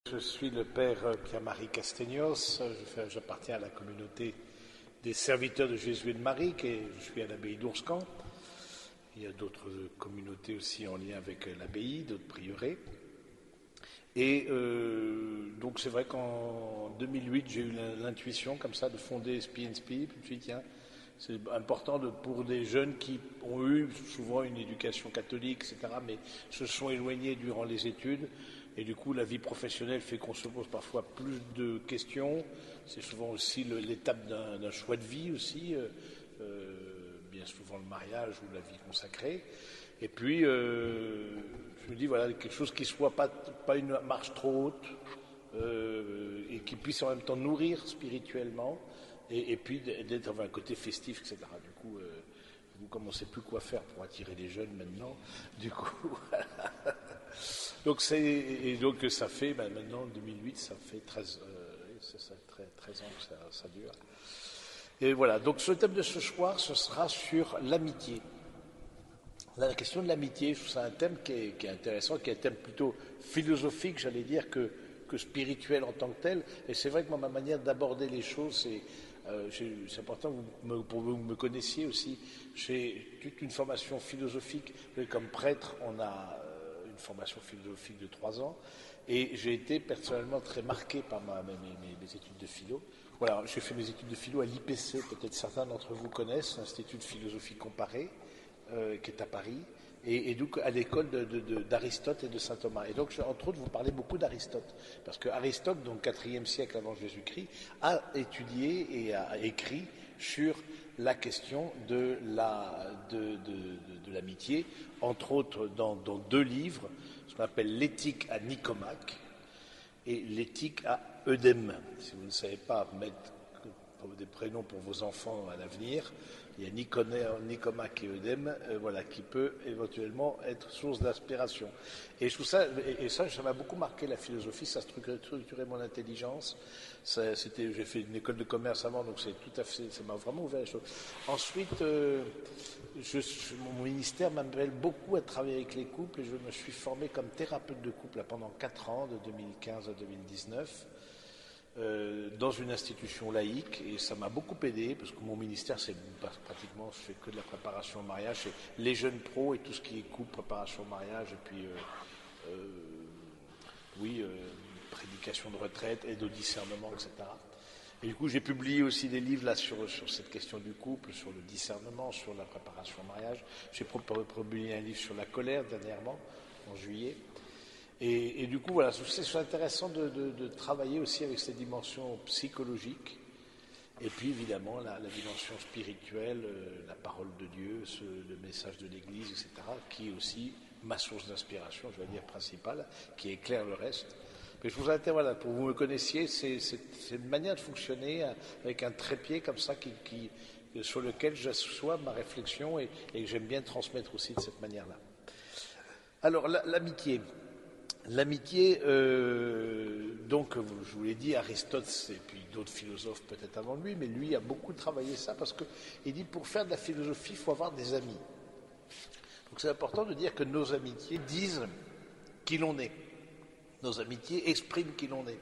Je suis le père Pierre-Marie Castaignos, j'appartiens à la communauté des serviteurs de Jésus et de Marie, je suis à l'abbaye d'Ourscan. Il y a d'autres communautés aussi en lien avec l'abbaye, d'autres prieurés. Et donc c'est vrai qu'en 2008, j'ai eu l'intuition comme ça de fonder Spi & Spi. Puis je me suis dit, tiens, c'est important pour des jeunes qui ont eu souvent une éducation catholique, etc., mais se sont éloignés durant les études. Et du coup, la vie professionnelle fait qu'on se pose parfois plus de questions. C'est souvent aussi l'étape d'un choix de vie aussi, bien souvent le mariage ou la vie consacrée. Et puis, je me dis, voilà, quelque chose qui soit pas une marche trop haute et qui puisse en même temps nourrir spirituellement et puis d'être dans un côté festif, etc. Du coup, vous ne commencez plus quoi faire pour attirer les jeunes maintenant. Du coup, voilà. Donc ça fait, maintenant, en 2008, ça fait 13 ans que ça dure. Et voilà, donc ce thème de ce soir, ce sera sur l'amitié. La question de l'amitié, je trouve ça un thème qui est intéressant, qui est un thème plutôt philosophique, j'allais dire, que spirituel en tant que tel. Et c'est vrai que ma manière d'aborder les choses, c'est important pour que vous me connaissiez aussi. J'ai toute une formation philosophique. Comme prêtre, on a une formation philosophique de 3 ans. Et j'ai été personnellement très marqué par mes études de philo. Voilà, j'ai fait mes études de philo à l'IPC, peut-être certains d'entre vous connaissent, l'Institut de philosophie comparée, qui est à Paris, et donc à l'école d'Aristote et de saint Thomas. Et donc, entre autres, vous parlez beaucoup d'Aristote, parce que Aristote, donc 4e siècle avant Jésus-Christ, a étudié et a écrit sur la question de l'amitié, entre autres dans 2 livres, ce qu'on appelle l'éthique à Nicomaque et l'éthique à Eudème. Si vous ne savez pas mettre des prénoms pour vos enfants à l'avenir, il y a Nicomaque et Eudème, voilà, qui peut éventuellement être source d'inspiration. Et je trouve ça m'a beaucoup marqué la philosophie, ça a structuré mon intelligence. J'ai fait une école de commerce avant, donc ça m'a vraiment ouvert les choses. Ensuite, mon ministère m'appelle beaucoup à travailler avec les couples et je me suis formé comme thérapeute de couple pendant 4 ans, de 2015 à 2019. Dans une institution laïque, et ça m'a beaucoup aidé parce que mon ministère, pratiquement, je fais que de la préparation au mariage, c'est les jeunes pros et tout ce qui est couple, préparation au mariage, et puis prédication de retraite, aide au discernement, etc. Et du coup, j'ai publié aussi des livres là sur cette question du couple, sur le discernement, sur la préparation au mariage. J'ai publié un livre sur la colère dernièrement, en juillet. Et du coup, voilà, c'est intéressant de travailler aussi avec ces dimensions psychologiques, et puis évidemment la dimension spirituelle, la parole de Dieu, le message de l'Église, etc., qui est aussi ma source d'inspiration, je vais dire principale, qui éclaire le reste. Mais je vous invite, voilà, pour que vous me connaissiez, c'est une manière de fonctionner avec un trépied comme ça sur lequel j'assois ma réflexion et que j'aime bien transmettre aussi de cette manière-là. Alors, l'amitié. L'amitié, donc, je vous l'ai dit, Aristote, et puis d'autres philosophes peut-être avant lui, mais lui a beaucoup travaillé ça parce qu'il dit pour faire de la philosophie, il faut avoir des amis. Donc c'est important de dire que nos amitiés disent qui l'on est. Nos amitiés expriment qui l'on est.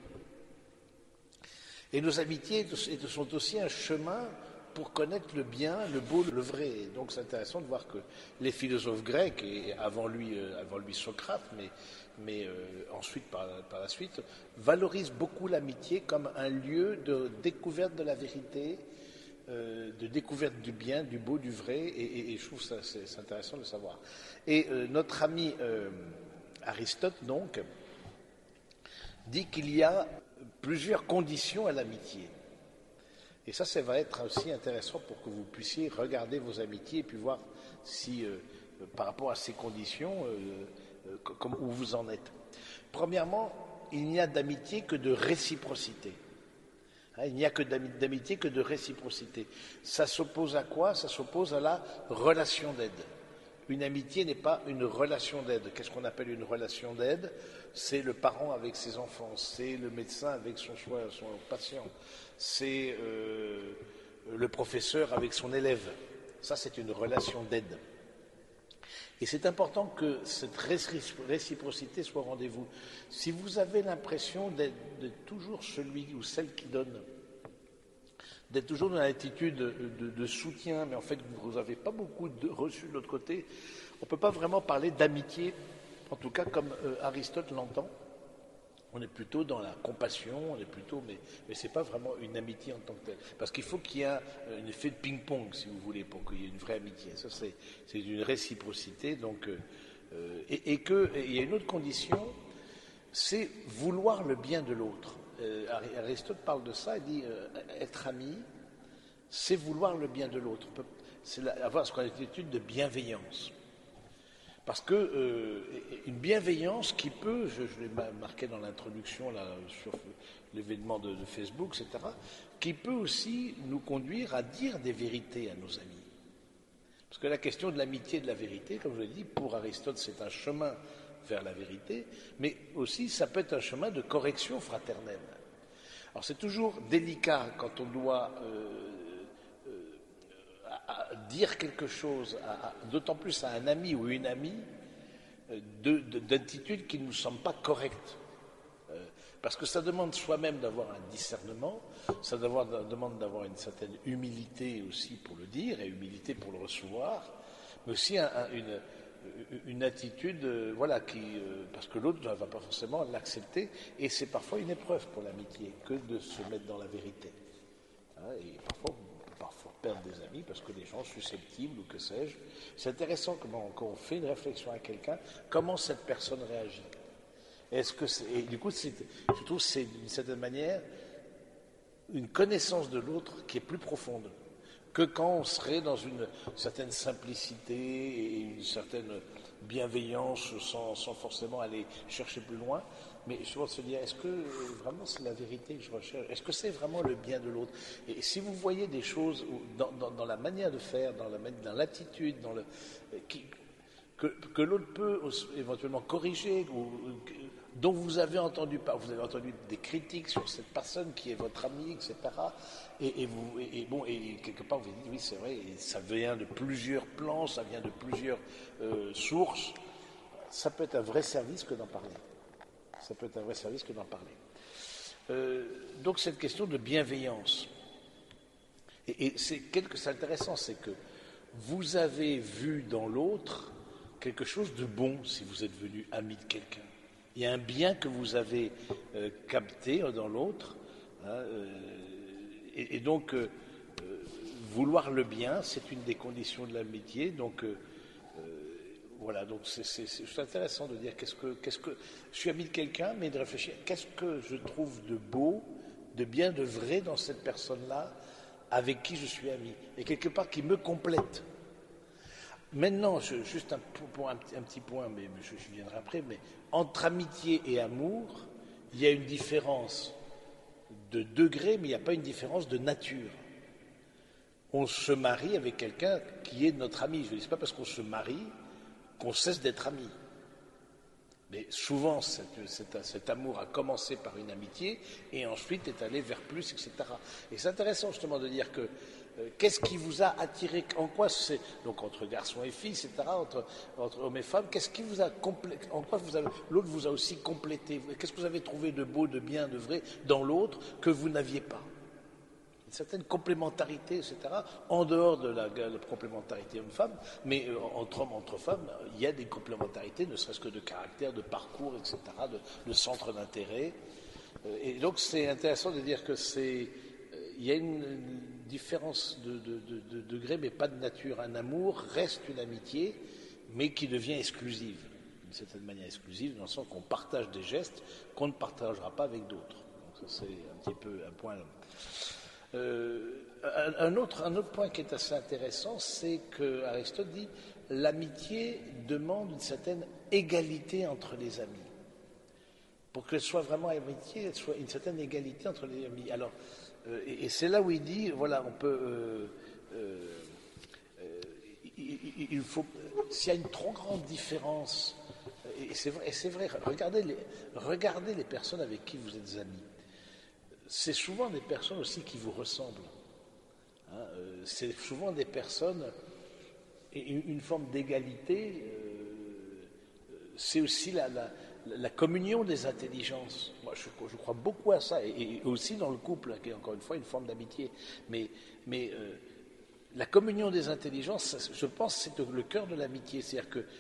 Et nos amitiés sont aussi un chemin pour connaître le bien, le beau, le vrai. Et donc c'est intéressant de voir que les philosophes grecs, et avant lui Socrate, mais ensuite par la suite, valorisent beaucoup l'amitié comme un lieu de découverte de la vérité, de découverte du bien, du beau, du vrai, et je trouve ça c'est intéressant de savoir. Et notre ami Aristote, donc, dit qu'il y a plusieurs conditions à l'amitié. Et ça va être aussi intéressant pour que vous puissiez regarder vos amitiés et puis voir si, par rapport à ces conditions, où vous en êtes. Premièrement, il n'y a d'amitié que de réciprocité. Il n'y a que d'amitié que de réciprocité. Ça s'oppose à quoi? Ça s'oppose à la relation d'aide. Une amitié n'est pas une relation d'aide. Qu'est-ce qu'on appelle une relation d'aide? C'est le parent avec ses enfants, c'est le médecin avec son patient, c'est le professeur avec son élève. Ça, c'est une relation d'aide. Et c'est important que cette réciprocité soit au rendez-vous. Si vous avez l'impression d'être toujours celui ou celle qui donne, d'être toujours dans l'attitude de soutien, mais en fait vous n'avez pas beaucoup de reçu de l'autre côté, on ne peut pas vraiment parler d'amitié, en tout cas comme Aristote l'entend. On est plutôt dans la compassion, on est plutôt, mais ce n'est pas vraiment une amitié en tant que telle. Parce qu'il faut qu'il y ait un effet de ping-pong, si vous voulez, pour qu'il y ait une vraie amitié. Ça, c'est une réciprocité. Donc, et il y a une autre condition, c'est vouloir le bien de l'autre. Aristote parle de ça, il dit être ami, c'est vouloir le bien de l'autre. C'est avoir ce qu'on appelle une attitude de bienveillance. Parce que une bienveillance qui peut, je l'ai marqué dans l'introduction là, sur l'événement de Facebook, etc., qui peut aussi nous conduire à dire des vérités à nos amis. Parce que la question de l'amitié et de la vérité, comme je l'ai dit, pour Aristote, c'est un chemin vers la vérité, mais aussi ça peut être un chemin de correction fraternelle. Alors c'est toujours délicat quand on doit à dire quelque chose, d'autant plus à un ami ou une amie, d'attitude qui ne nous semble pas correcte. Parce que ça demande soi-même d'avoir un discernement, ça demande d'avoir une certaine humilité aussi pour le dire et humilité pour le recevoir, mais aussi une attitude, voilà, parce que l'autre ne va pas forcément l'accepter, et c'est parfois une épreuve pour l'amitié que de se mettre dans la vérité. Et parfois perdre des amis parce que les gens sont susceptibles ou que sais-je. C'est intéressant quand on fait une réflexion à quelqu'un, comment cette personne réagit. Et du coup, je trouve que c'est d'une certaine manière une connaissance de l'autre qui est plus profonde que quand on serait dans une certaine simplicité et une certaine bienveillance sans forcément aller chercher plus loin. Mais souvent se dire, est-ce que vraiment c'est la vérité que je recherche? Est-ce que c'est vraiment le bien de l'autre? Et si vous voyez des choses dans la manière de faire, dans l'attitude, que l'autre peut éventuellement corriger, dont vous avez entendu des critiques sur cette personne qui est votre ami, etc. Et quelque part vous vous dites, oui c'est vrai, et ça vient de plusieurs plans, ça vient de plusieurs sources, ça peut être un vrai service que d'en parler. Ça peut être un vrai service que d'en parler. Donc cette question de bienveillance. Et c'est intéressant, c'est que vous avez vu dans l'autre quelque chose de bon si vous êtes devenu ami de quelqu'un. Il y a un bien que vous avez capté dans l'autre. Et donc, vouloir le bien, c'est une des conditions de l'amitié. Donc, voilà, donc c'est intéressant de dire qu'est-ce que je suis ami de quelqu'un, mais de réfléchir qu'est-ce que je trouve de beau, de bien, de vrai dans cette personne-là avec qui je suis ami, et quelque part qui me complète. Maintenant, juste un petit point, mais je viendrai après, mais entre amitié et amour, il y a une différence de degré, mais il n'y a pas une différence de nature. On se marie avec quelqu'un qui est notre ami. Je ne dis pas parce qu'on se marie qu'on cesse d'être amis. Mais souvent, cet amour a commencé par une amitié et ensuite est allé vers plus, etc. Et c'est intéressant justement de dire que qu'est-ce qui vous a attiré, en quoi c'est, donc entre garçons et filles, etc., entre hommes et femmes, qu'est-ce qui vous a complété, en quoi l'autre vous a aussi complété, qu'est-ce que vous avez trouvé de beau, de bien, de vrai dans l'autre que vous n'aviez pas? Une certaine complémentarité, etc., en dehors de la complémentarité homme-femme, mais entre hommes, entre femmes, il y a des complémentarités, ne serait-ce que de caractère, de parcours, etc., de centre d'intérêt. Et donc c'est intéressant de dire que il y a une différence de degré, mais pas de nature. Un amour reste une amitié, mais qui devient exclusive, d'une certaine manière exclusive, dans le sens qu'on partage des gestes qu'on ne partagera pas avec d'autres. Donc ça c'est un petit peu un point. Un autre point qui est assez intéressant, c'est que Aristote dit l'amitié demande une certaine égalité entre les amis. Pour qu'elle soit vraiment amitié, elle soit une certaine égalité entre les amis. Alors, et c'est là où il dit, voilà, on peut, il faut, s'il y a une trop grande différence, et c'est vrai, regardez les personnes avec qui vous êtes amis. C'est souvent des personnes aussi qui vous ressemblent. C'est souvent des personnes, et une forme d'égalité c'est aussi la communion des intelligences. Moi, je crois beaucoup à ça, et aussi dans le couple, qui est encore une fois une forme d'amitié. Mais la communion des intelligences, je pense, c'est le cœur de l'amitié. C'est-à-dire que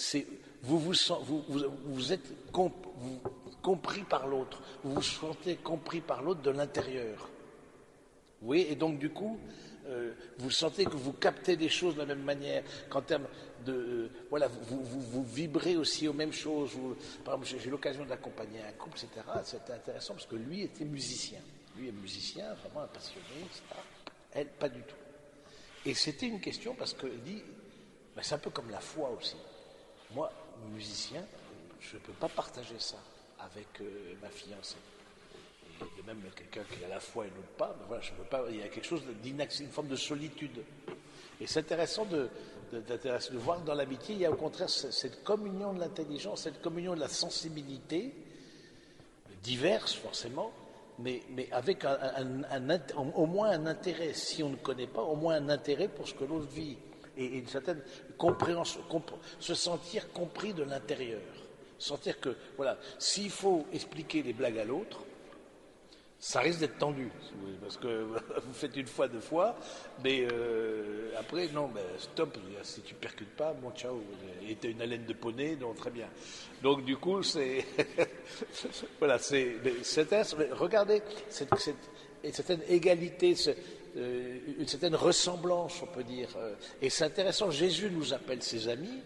vous êtes compris par l'autre, vous vous sentez compris par l'autre de l'intérieur. Vous voyez, et donc du coup, vous sentez que vous captez des choses de la même manière, qu'en termes de... voilà, vous vibrez aussi aux mêmes choses. Par exemple, j'ai eu l'occasion d'accompagner un couple, etc. C'était intéressant parce que lui était musicien. Lui est musicien, vraiment un passionné, etc. Elle, pas du tout. Et c'était une question parce qu'il dit, ben, c'est un peu comme la foi aussi. Moi, musicien, je ne peux pas partager ça avec ma fiancée. Il y a même quelqu'un qui a la foi et l'autre pas, mais voilà, je peux pas, il y a quelque chose une forme de solitude. Et c'est intéressant de voir que dans l'amitié, il y a au contraire cette communion de l'intelligence, cette communion de la sensibilité, diverse forcément, mais avec au moins un intérêt. Si on ne connaît pas, au moins un intérêt pour ce que l'autre vit. Et une certaine compréhension, se sentir compris de l'intérieur. Sentir que, voilà, s'il faut expliquer les blagues à l'autre, ça risque d'être tendu, si vous voulez, parce que vous faites une fois, 2 fois, mais après, non, ben, stop, si tu percutes pas, bon, ciao, et t'as une haleine de poney, donc très bien. Donc du coup, c'est... voilà, c'est regardez, une certaine égalité, une certaine ressemblance, on peut dire. Et c'est intéressant, Jésus nous appelle ses amis,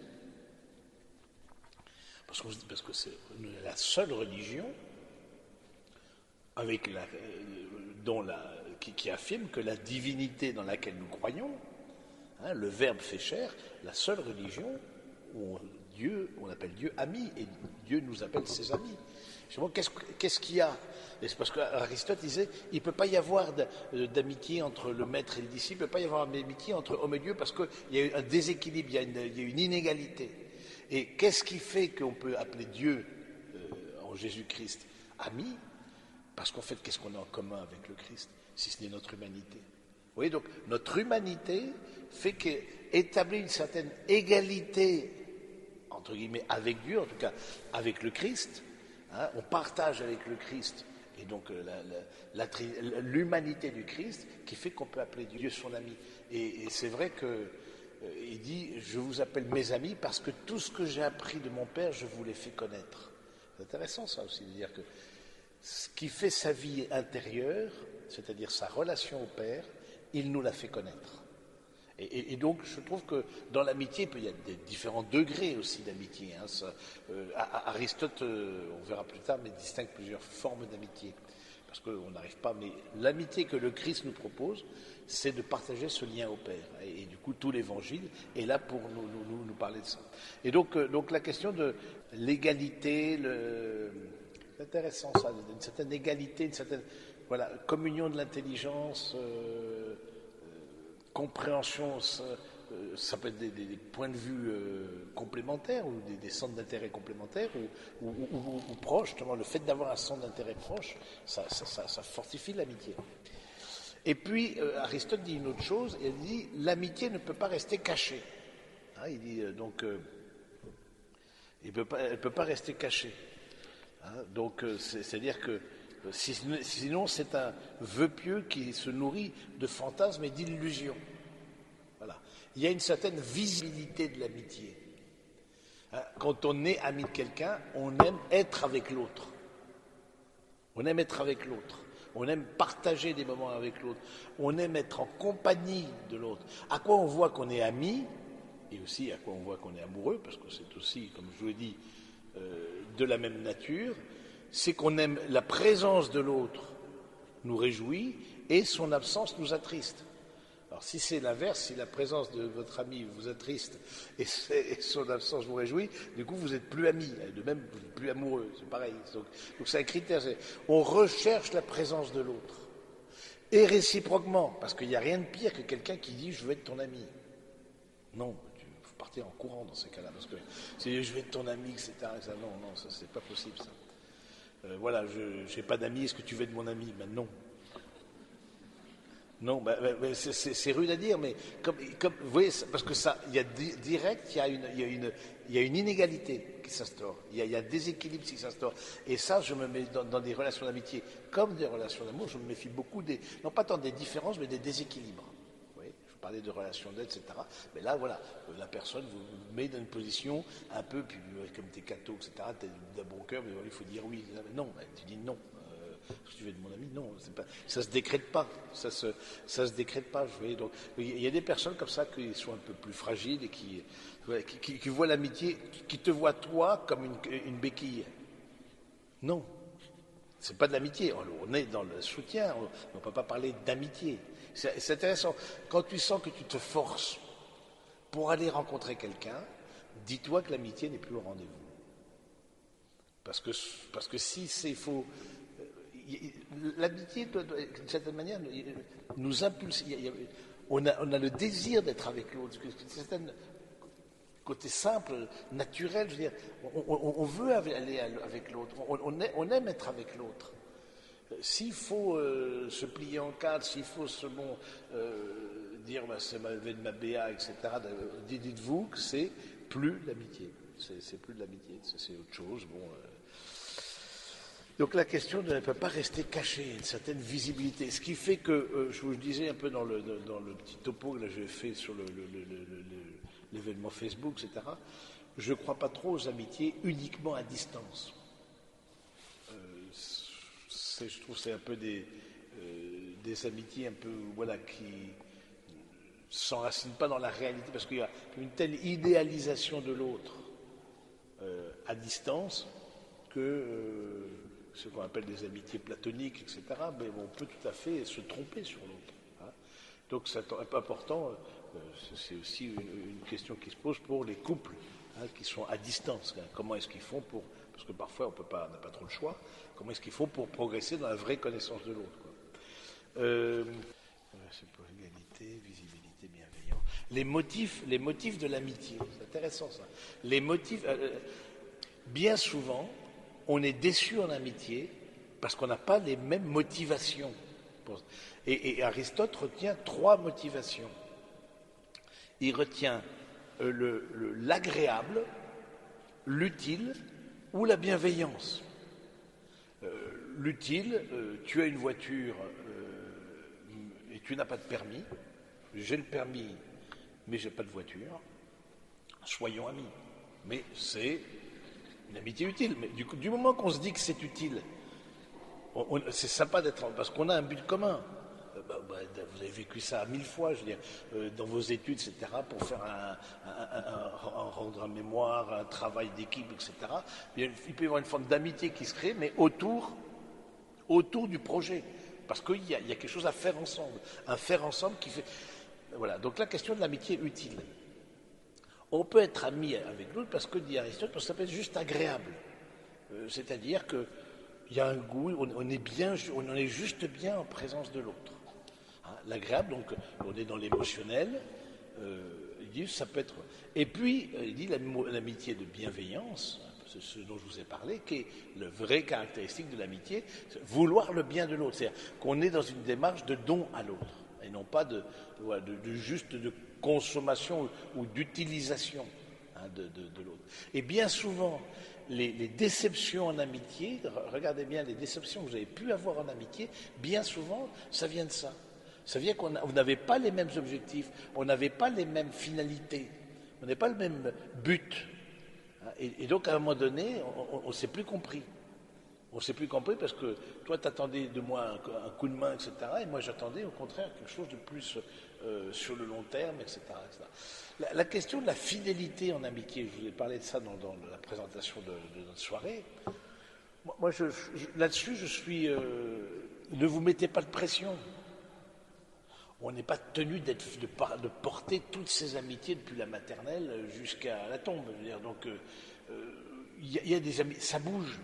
parce que c'est la seule religion avec qui affirme que la divinité dans laquelle nous croyons, hein, le Verbe fait chair, la seule religion où on appelle Dieu ami, et Dieu nous appelle ses amis. Qu'est-ce qu'il y a? Et c'est parce qu'Aristote disait, il ne peut pas y avoir d'amitié entre le maître et le disciple, il ne peut pas y avoir d'amitié entre homme et Dieu, parce qu'il y a un déséquilibre, il y a une inégalité. Et qu'est-ce qui fait qu'on peut appeler Dieu, en Jésus-Christ, ami? Parce qu'en fait, qu'est-ce qu'on a en commun avec le Christ, si ce n'est notre humanité? Vous voyez, donc, notre humanité établit une certaine égalité, entre guillemets, avec Dieu, en tout cas, avec le Christ. Hein, on partage avec le Christ, et donc l'humanité du Christ, qui fait qu'on peut appeler Dieu son ami. Et c'est vrai qu'il dit, je vous appelle mes amis, parce que tout ce que j'ai appris de mon Père, je vous l'ai fait connaître. C'est intéressant ça aussi, de dire que ce qui fait sa vie intérieure, c'est-à-dire sa relation au Père, il nous l'a fait connaître. Et donc, je trouve que dans l'amitié, il y a des différents degrés aussi d'amitié. Hein. Aristote, on verra plus tard, mais distingue plusieurs formes d'amitié. Parce qu'on n'arrive pas, mais l'amitié que le Christ nous propose, c'est de partager ce lien au Père. Et du coup, tout l'Évangile est là pour nous parler de ça. Et donc la question de l'égalité, c'est intéressant ça, une certaine égalité, une certaine communion de l'intelligence, compréhension, ça peut être des points de vue complémentaires ou des centres d'intérêt complémentaires ou proches. Justement, le fait d'avoir un centre d'intérêt proche, ça fortifie l'amitié. Et puis, Aristote dit une autre chose, il dit l'amitié ne peut pas rester cachée. Hein, il dit elle ne peut pas rester cachée. Hein, donc, c'est-à-dire que sinon, c'est un vœu pieux qui se nourrit de fantasmes et d'illusions. Voilà. Il y a une certaine visibilité de l'amitié. Hein, quand on est ami de quelqu'un, on aime être avec l'autre. On aime être avec l'autre. On aime partager des moments avec l'autre. On aime être en compagnie de l'autre. À quoi on voit qu'on est ami, et aussi à quoi on voit qu'on est amoureux, parce que c'est aussi, comme je vous l'ai dit, de la même nature, c'est qu'on aime la présence de l'autre nous réjouit et son absence nous attriste. Alors si c'est l'inverse, si la présence de votre ami vous attriste et son absence vous réjouit, du coup vous n'êtes plus amis, de même vous n'êtes plus amoureux, c'est pareil. Donc c'est un critère, on recherche la présence de l'autre. Et réciproquement, parce qu'il n'y a rien de pire que quelqu'un qui dit « je veux être ton ami ». Non, il faut partir en courant dans ces cas-là, parce que c'est « je veux être ton ami », etc. Non, ça c'est pas possible ça. Voilà, je n'ai pas d'amis, est-ce que tu veux être mon ami? Ben non. Non, c'est rude à dire, mais vous voyez, parce que ça, il y a direct, il y a une inégalité qui s'instaure, il y a un déséquilibre qui s'instaure. Et ça, je me mets dans des relations d'amitié comme des relations d'amour, je me méfie beaucoup non pas tant des différences, mais des déséquilibres. Vous voyez, je parlais de relations d'aide, etc. Mais là, voilà, la personne vous met dans une position un peu, puis comme t'es catho, etc., t'es d'un bon cœur, mais il faut dire oui. Non, tu dis non. Si tu veux de mon ami, non, ça se décrète pas, ça se décrète pas. Donc, il y a des personnes comme ça qui sont un peu plus fragiles et qui voient l'amitié, qui te voient toi comme une béquille. Non, c'est pas de l'amitié. On est dans le soutien, on ne peut pas parler d'amitié. C'est intéressant. Quand tu sens que tu te forces pour aller rencontrer quelqu'un, dis-toi que l'amitié n'est plus au rendez-vous. Parce que si c'est faux. L'amitié, d'une certaine manière, nous impulse. On a le désir d'être avec l'autre. C'est un côté simple, naturel. Je veux dire, on veut aller avec l'autre. On aime être avec l'autre. S'il faut se plier en quatre, s'il faut dire c'est ma levée de ma BA, etc., dites-vous que c'est plus l'amitié. C'est plus de l'amitié, c'est autre chose. Donc la question ne peut pas rester cachée, une certaine visibilité. Ce qui fait que, je vous le disais un peu dans le petit topo que j'ai fait sur l'événement Facebook, etc., je ne crois pas trop aux amitiés uniquement à distance. Je trouve que c'est un peu des amitiés un peu, voilà, qui ne s'enracinent pas dans la réalité, parce qu'il y a une telle idéalisation de l'autre à distance que... ce qu'on appelle des amitiés platoniques, etc., mais on peut tout à fait se tromper sur l'autre. Hein. Donc c'est important, c'est aussi une question qui se pose pour les couples qui sont à distance. Hein. Comment est-ce qu'ils font parce que parfois on n'a pas trop le choix, comment est-ce qu'ils font pour progresser dans la vraie connaissance de l'autre. C'est pour l'égalité, visibilité, bienveillance. Les motifs de l'amitié, c'est intéressant ça. Les motifs, bien souvent, on est déçu en amitié parce qu'on n'a pas les mêmes motivations. Et Aristote retient 3 motivations. Il retient l'agréable, l'utile ou la bienveillance. L'utile, tu as une voiture et tu n'as pas de permis. J'ai le permis, mais je n'ai pas de voiture. Soyons amis. Mais c'est une amitié utile, mais du moment qu'on se dit que c'est utile, c'est sympa d'être... Parce qu'on a un but commun. Vous avez vécu ça 1000 fois, je veux dire, dans vos études, etc., pour faire rendre un mémoire, un travail d'équipe, etc. Il peut y avoir une forme d'amitié qui se crée, mais autour du projet. Parce qu'il y a quelque chose à faire ensemble. Un faire ensemble qui fait... Voilà, donc la question de l'amitié utile. On peut être ami avec l'autre parce que, dit Aristote, ça peut être juste agréable. C'est-à-dire qu'il y a un goût, on est juste bien en présence de l'autre. Hein, l'agréable, donc on est dans l'émotionnel, il dit ça peut être... Et puis, il dit l'amitié de bienveillance, c'est ce dont je vous ai parlé, qui est la vraie caractéristique de l'amitié, c'est vouloir le bien de l'autre. C'est-à-dire qu'on est dans une démarche de don à l'autre, et non pas de consommation ou d'utilisation de l'autre. Et bien souvent, les déceptions en amitié, regardez bien les déceptions que vous avez pu avoir en amitié, bien souvent, ça vient de ça. Ça vient qu'on n'avait pas les mêmes objectifs, on n'avait pas les mêmes finalités, on n'avait pas le même but. Et donc, à un moment donné, on ne s'est plus compris. On ne s'est plus compris parce que toi, tu attendais de moi un coup de main, etc. Et moi, j'attendais au contraire quelque chose de plus sur le long terme, etc. La question de la fidélité en amitié, je vous ai parlé de ça dans la présentation de notre soirée. Moi, là-dessus, je suis... ne vous mettez pas de pression. On n'est pas tenu de porter toutes ces amitiés depuis la maternelle jusqu'à la tombe. Je veux dire, donc, il y a des amis, ça bouge.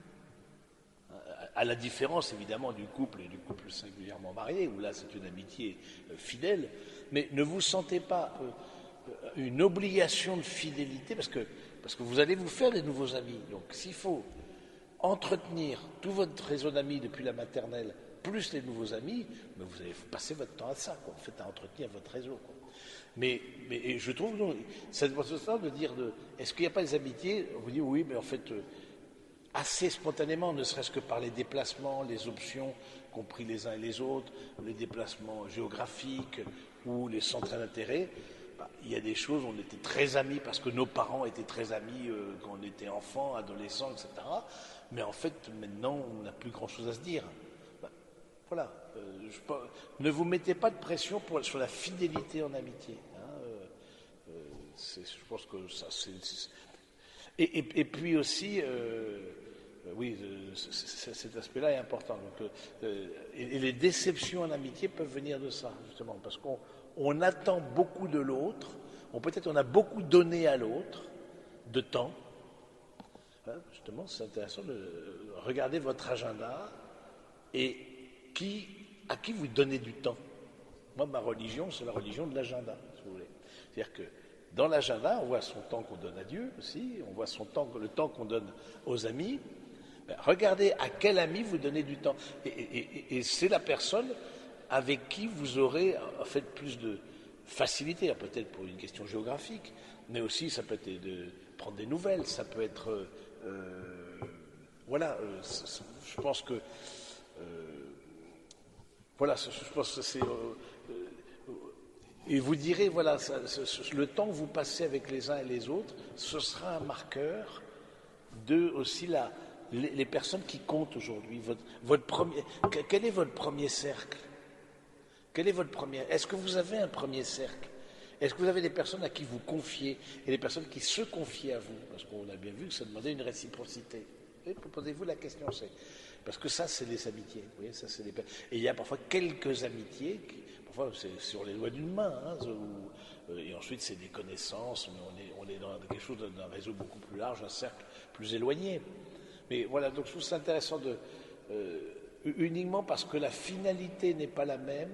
À la différence évidemment du couple et du couple singulièrement marié, où là c'est une amitié fidèle, mais ne vous sentez pas une obligation de fidélité parce que vous allez vous faire des nouveaux amis. Donc s'il faut entretenir tout votre réseau d'amis depuis la maternelle, plus les nouveaux amis, mais vous allez passer votre temps à ça, quoi. Vous faites à entretenir votre réseau, quoi. Mais et je trouve, c'est important de dire, est-ce qu'il n'y a pas des amitiés? On vous dit oui, mais en fait, assez spontanément, ne serait-ce que par les déplacements, les options compris les uns et les autres, les déplacements géographiques ou les centres d'intérêt, il y a des choses, on était très amis parce que nos parents étaient très amis quand on était enfant, adolescent, etc. Mais en fait, maintenant, on n'a plus grand-chose à se dire. Voilà. Ne vous mettez pas de pression sur la fidélité en amitié. Hein, je pense que ça, c'est... Et puis aussi, oui, cet aspect-là est important. Donc, et les déceptions en amitié peuvent venir de ça, justement, parce qu'on attend beaucoup de l'autre, peut-être on a beaucoup donné à l'autre de temps. Hein, justement, c'est intéressant de regarder votre agenda et à qui vous donnez du temps. Moi, ma religion, c'est la religion de l'agenda, si vous voulez. C'est-à-dire que dans l'agenda, on voit son temps qu'on donne à Dieu aussi, on voit le temps qu'on donne aux amis. Ben, regardez à quel ami vous donnez du temps. Et c'est la personne avec qui vous aurez en fait plus de facilité, peut-être pour une question géographique, mais aussi ça peut être de prendre des nouvelles, ça peut être... voilà, je pense que... voilà, je pense que c'est... et vous direz, voilà, le temps que vous passez avec les uns et les autres, ce sera un marqueur de aussi les personnes qui comptent aujourd'hui. Quel est votre premier cercle? Quel est votre premier? Est-ce que vous avez un premier cercle? Est-ce que vous avez des personnes à qui vous confiez et des personnes qui se confient à vous? Parce qu'on a bien vu que ça demandait une réciprocité. Posez-vous la question, parce que ça, c'est les amitiés. Vous voyez, ça, et il y a parfois quelques amitiés, parfois c'est sur les doigts d'une main, hein, et ensuite c'est des connaissances, mais on est dans quelque chose d'un réseau beaucoup plus large, un cercle plus éloigné. Mais voilà, donc je trouve ça intéressant uniquement parce que la finalité n'est pas la même,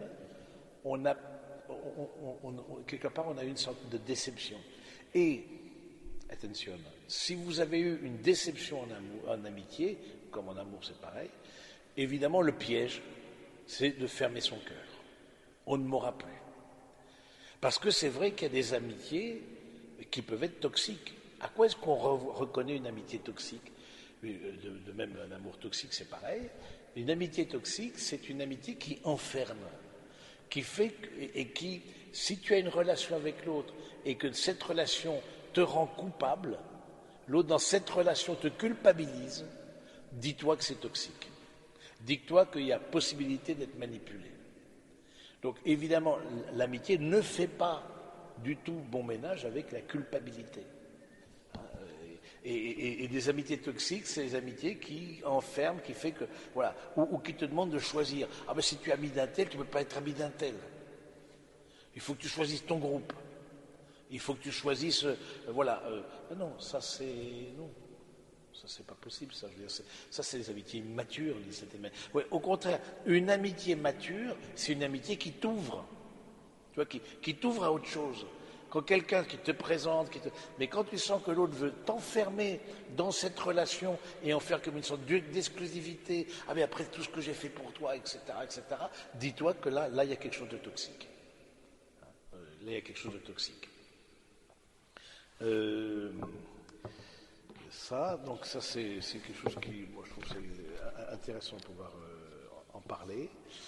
quelque part on a une sorte de déception. Et, attention, si vous avez eu une déception en amitié, comme en amour c'est pareil, évidemment le piège, c'est de fermer son cœur. On ne m'aura plus. Parce que c'est vrai qu'il y a des amitiés qui peuvent être toxiques. À quoi est-ce qu'on reconnaît une amitié toxique? De même, un amour toxique, c'est pareil. Une amitié toxique, c'est une amitié qui enferme, qui fait et qui, si tu as une relation avec l'autre et que cette relation te rend coupable, l'autre dans cette relation te culpabilise, dis-toi que c'est toxique. Dis-toi qu'il y a possibilité d'être manipulé. Donc évidemment, l'amitié ne fait pas du tout bon ménage avec la culpabilité. Et des amitiés toxiques, c'est des amitiés qui enferment, qui fait que, voilà, ou qui te demandent de choisir. Ah ben si tu es ami d'un tel, tu ne peux pas être ami d'un tel. Il faut que tu choisisses ton groupe. Il faut que tu choisisses, voilà. Non, ça c'est non, ça c'est pas possible. Ça, je veux dire, ça c'est des amitiés immatures. Ouais, au contraire, une amitié mature, c'est une amitié qui t'ouvre, tu vois, qui t'ouvre à autre chose. Quand quelqu'un qui te présente, mais quand tu sens que l'autre veut t'enfermer dans cette relation et en faire comme une sorte d'exclusivité, ah mais après tout ce que j'ai fait pour toi, etc., dis-toi que là, il y a quelque chose de toxique. Là, il y a quelque chose de toxique. Donc ça c'est quelque chose qui, moi je trouve c'est intéressant de pouvoir en parler.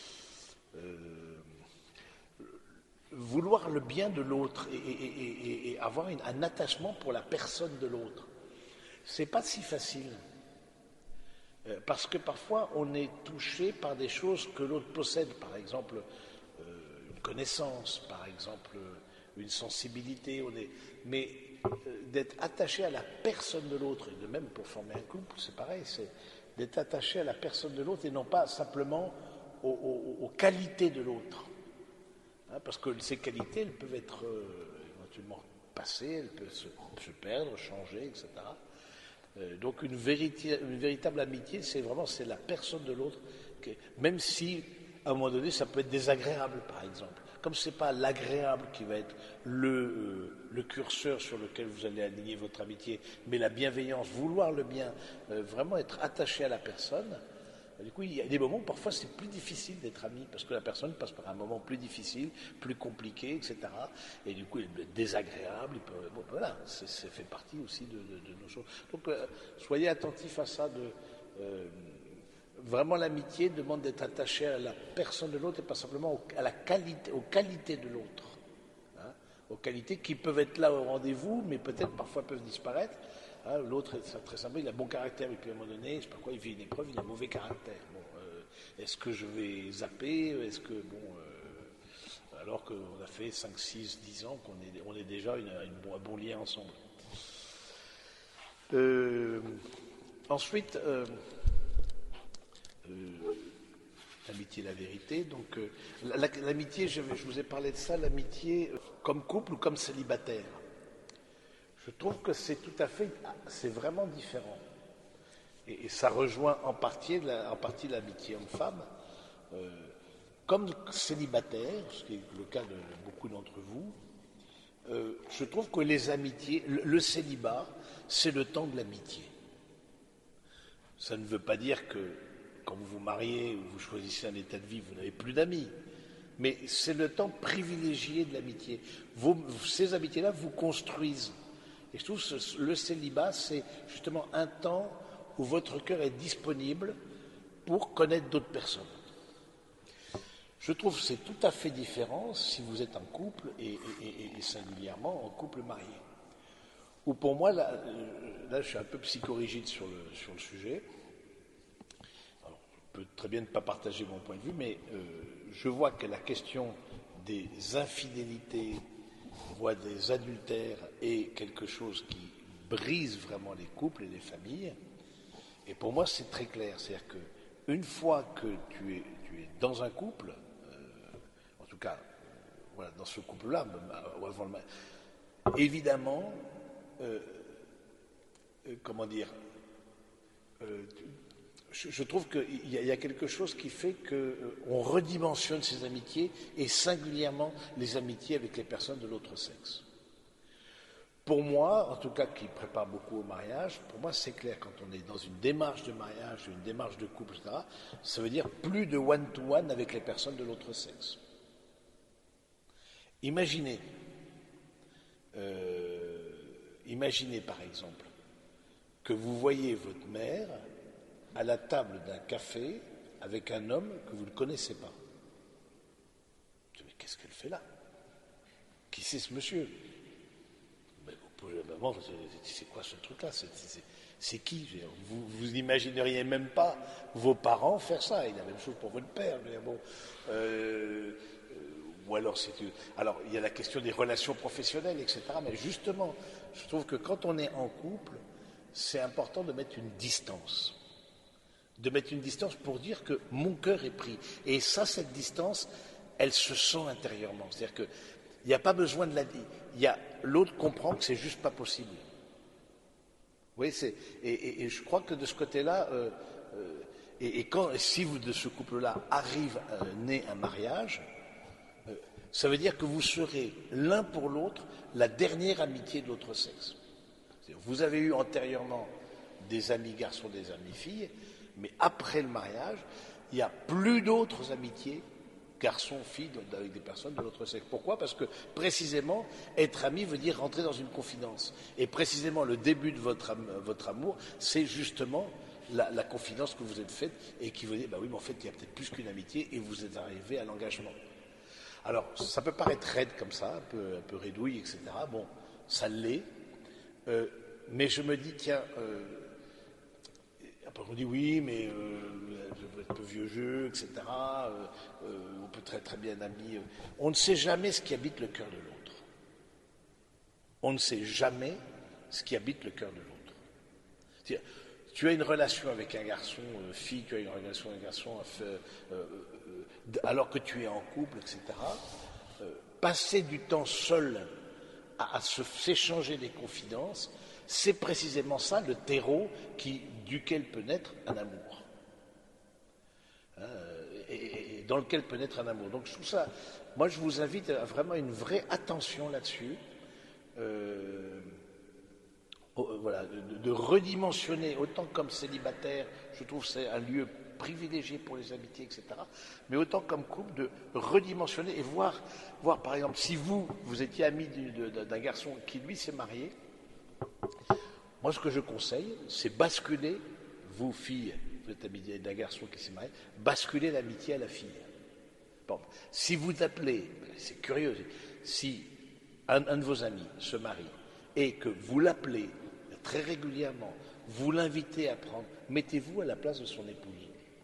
Vouloir le bien de l'autre et avoir un attachement pour la personne de l'autre, c'est pas si facile. Parce que parfois on est touché par des choses que l'autre possède, par exemple une connaissance, par exemple une sensibilité, mais d'être attaché à la personne de l'autre, et de même pour former un couple, c'est pareil, c'est d'être attaché à la personne de l'autre et non pas simplement aux qualités de l'autre. Parce que ces qualités, elles peuvent être éventuellement passées, elles peuvent se perdre, changer, etc. Donc une véritable amitié, c'est la personne de l'autre, même si à un moment donné, ça peut être désagréable, par exemple. Comme ce n'est pas l'agréable qui va être le curseur sur lequel vous allez aligner votre amitié, mais la bienveillance, vouloir le bien, vraiment être attaché à la personne. Du coup, il y a des moments où parfois c'est plus difficile d'être ami parce que la personne passe par un moment plus difficile, plus compliqué, etc. Et du coup, il peut être désagréable. Bon, voilà, ça fait partie aussi de nos choses. Donc, soyez attentifs à ça. Vraiment, l'amitié demande d'être attaché à la personne de l'autre et pas simplement aux qualités de l'autre. Hein, aux qualités qui peuvent être là au rendez-vous, mais peut-être parfois peuvent disparaître. Hein, l'autre, c'est très simple, il a bon caractère, et puis à un moment donné, je sais pas quoi, il fait une épreuve, il a mauvais caractère. Bon, est-ce que je vais zapper? Est-ce que, alors qu'on a fait 5, 6, 10 ans, qu'on est déjà un bon lien ensemble. Ensuite, l'amitié, la vérité. Donc, l'amitié, je vous ai parlé de ça, l'amitié comme couple ou comme célibataire. Je trouve que c'est vraiment différent. Et ça rejoint en partie l'amitié homme-femme. Comme célibataire, ce qui est le cas de beaucoup d'entre vous, je trouve que les amitiés, le célibat, c'est le temps de l'amitié. Ça ne veut pas dire que quand vous vous mariez ou vous choisissez un état de vie, vous n'avez plus d'amis. Mais c'est le temps privilégié de l'amitié. Ces amitiés-là vous construisent. Et je trouve que le célibat, c'est justement un temps où votre cœur est disponible pour connaître d'autres personnes. Je trouve que c'est tout à fait différent si vous êtes en couple et singulièrement en couple marié. Ou pour moi, là je suis un peu psychorigide sur le sujet. Alors, je peux très bien ne pas partager mon point de vue, mais je vois que la question des infidélités, voire des adultères, est quelque chose qui brise vraiment les couples et les familles. Et pour moi, c'est très clair. C'est-à-dire qu'une fois que tu es dans un couple, en tout cas, voilà, dans ce couple-là, avant évidemment, comment dire, je trouve qu'il y a quelque chose qui fait qu'on redimensionne ces amitiés, et singulièrement les amitiés avec les personnes de l'autre sexe. Pour moi, en tout cas qui prépare beaucoup au mariage, pour moi c'est clair, quand on est dans une démarche de mariage, une démarche de couple, etc., ça veut dire plus de one-to-one avec les personnes de l'autre sexe. Imaginez par exemple que vous voyez votre mère à la table d'un café avec un homme que vous ne connaissez pas. Mais qu'est-ce qu'elle fait là? Qui c'est ce monsieur? Maman, c'est quoi ce truc-là? C'est qui? Vous n'imagineriez même pas vos parents faire ça. Et la même chose pour votre père. Mais bon, ou alors il y a la question des relations professionnelles, etc. Mais justement, je trouve que quand on est en couple, c'est important de mettre une distance. De mettre une distance pour dire que mon cœur est pris. Et ça, cette distance, elle se sent intérieurement. C'est-à-dire que il n'y a pas besoin de la dire. L'autre comprend que c'est juste pas possible. Vous voyez, et je crois que de ce côté-là, si vous de ce couple-là arrive naît un mariage, ça veut dire que vous serez l'un pour l'autre la dernière amitié de l'autre sexe. Vous avez eu antérieurement des amis garçons, des amis filles, mais après le mariage, il n'y a plus d'autres amitiés garçons, filles, avec des personnes de l'autre sexe. Pourquoi? Parce que précisément, être ami veut dire rentrer dans une confidence. Et précisément, le début de votre amour, c'est justement la confidence que vous êtes faite et qui vous dit, bah oui, mais en fait, il y a peut-être plus qu'une amitié et vous êtes arrivé à l'engagement. Alors, ça peut paraître raide comme ça, un peu raidouille, etc. Bon, ça l'est. Mais je me dis, tiens, après on dit oui, mais je veux être un peu vieux jeu, etc. On peut très très bien ami. On ne sait jamais ce qui habite le cœur de l'autre. On ne sait jamais ce qui habite le cœur de l'autre. C'est-à-dire, tu as une relation avec un garçon, fille, tu as une relation avec un garçon, alors que tu es en couple, etc. Passer du temps seul à s'échanger des confidences, c'est précisément ça le terreau duquel peut naître un amour. Et dans lequel peut naître un amour. Donc je trouve ça, moi je vous invite à vraiment une vraie attention là-dessus, voilà, de redimensionner, autant comme célibataire, je trouve que c'est un lieu privilégié pour les amitiés, etc. Mais autant comme couple, de redimensionner et voir par exemple, si vous étiez ami d'un garçon qui lui s'est marié, moi ce que je conseille, c'est basculer, vous filles, vous êtes ami d'un garçon qui s'est marié, basculer l'amitié à la fille. Bon, si vous appelez, c'est curieux, si un de vos amis se marie et que vous l'appelez très régulièrement, vous l'invitez à prendre, mettez-vous à la place de son épouse.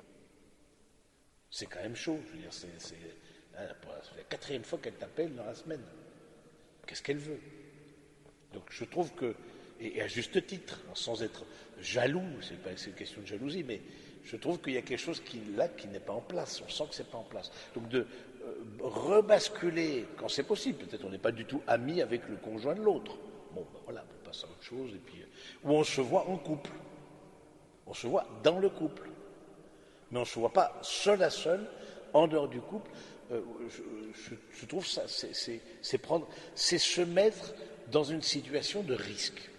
C'est quand même chaud, je veux dire, c'est la quatrième fois qu'elle t'appelle dans la semaine. Qu'est-ce qu'elle veut? Donc je trouve que, et à juste titre, sans être jaloux, c'est pas une question de jalousie, mais je trouve qu'il y a quelque chose qui n'est pas en place, on sent que c'est pas en place. Donc de rebasculer, quand c'est possible, peut-être on n'est pas du tout amis avec le conjoint de l'autre. Bon, ben voilà, on passe à autre chose, et puis, où on se voit en couple. On se voit dans le couple. Mais on ne se voit pas seul à seul, en dehors du couple. Je trouve ça, c'est se mettre dans une situation de risque.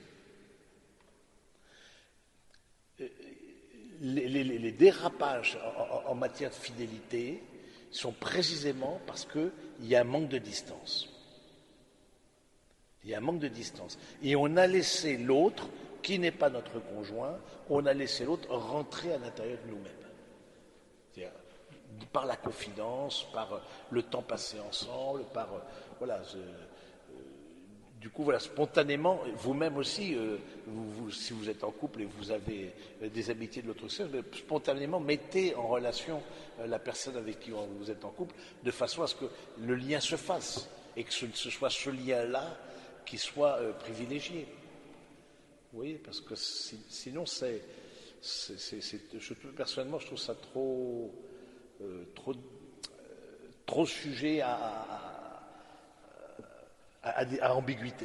Les dérapages en matière de fidélité sont précisément parce qu'il y a un manque de distance. Il y a un manque de distance. Et on a laissé l'autre, qui n'est pas notre conjoint, on a laissé l'autre rentrer à l'intérieur de nous-mêmes. C'est-à-dire, par la confidence, par le temps passé ensemble, par voilà. Du coup, voilà, spontanément, vous-même aussi, si vous êtes en couple et vous avez des amitiés de l'autre sexe, spontanément, mettez en relation la personne avec qui vous êtes en couple, de façon à ce que le lien se fasse et que ce soit ce lien-là qui soit privilégié. Vous voyez, parce que sinon, personnellement, je trouve ça trop sujet à ambiguïté.